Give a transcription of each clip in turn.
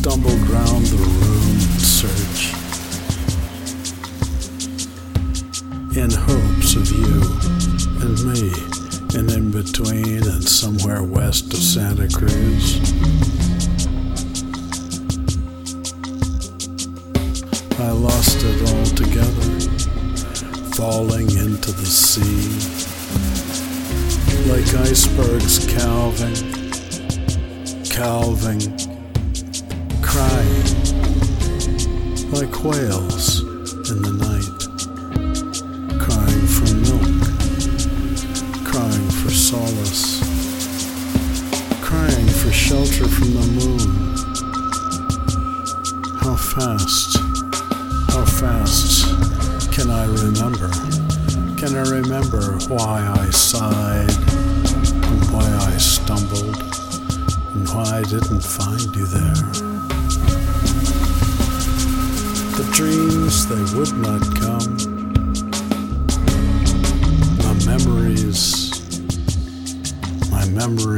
stumbled round the room in search, in hopes of you and me, and in between and somewhere west of Santa Cruz. I lost it altogether, falling into the sea, like icebergs calving, crying, like whales in the night, crying for milk, crying for solace, crying for shelter from the moon. How fast can I remember? Can I remember why I sighed, and why I stumbled, and why I didn't find you there? The dreams, they would not come. My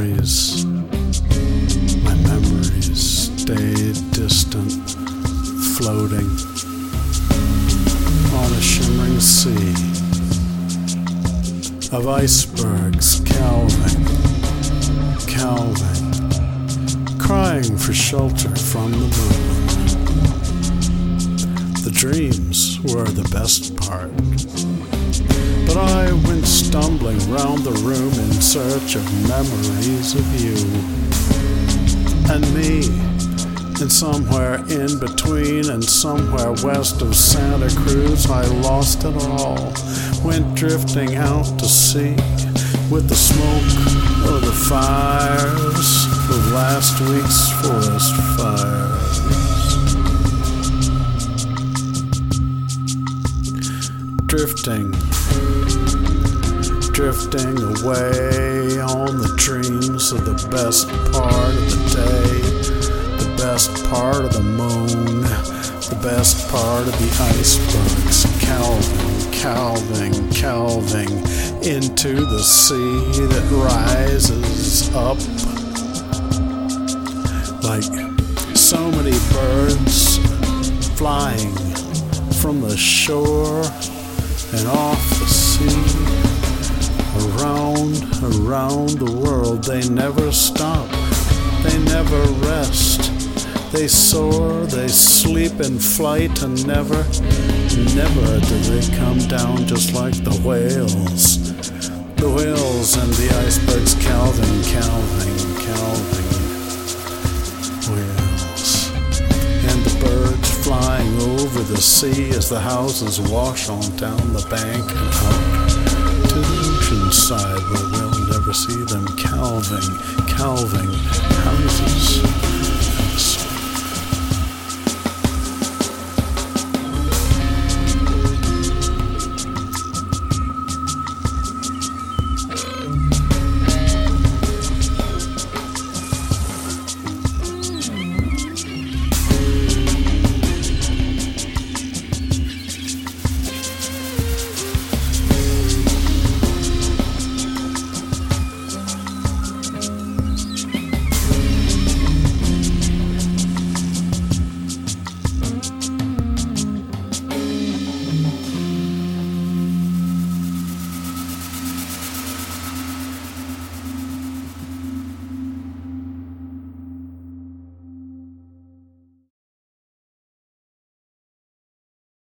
memories stayed distant, floating on a shimmering sea of icebergs calving, crying for shelter from the moon. The dreams were the best part, but I went stumbling round the room in search of memories of you and me. And somewhere in between and somewhere west of Santa Cruz, I lost it all, went drifting out to sea with the smoke of the fires of last week's forest fires. Drifting away on the dreams of the best part of the day, the best part of the moon, the best part of the icebergs, calving into the sea that rises up like so many birds flying from the shore and off the sea, around the world. They never stop, they never rest. They soar, they sleep in flight, and never do they come down, just like the whales. The whales and the icebergs calving whales. And the birds flying over the sea as the houses wash on down the bank and out to the ocean side, where we'll never see them calving houses.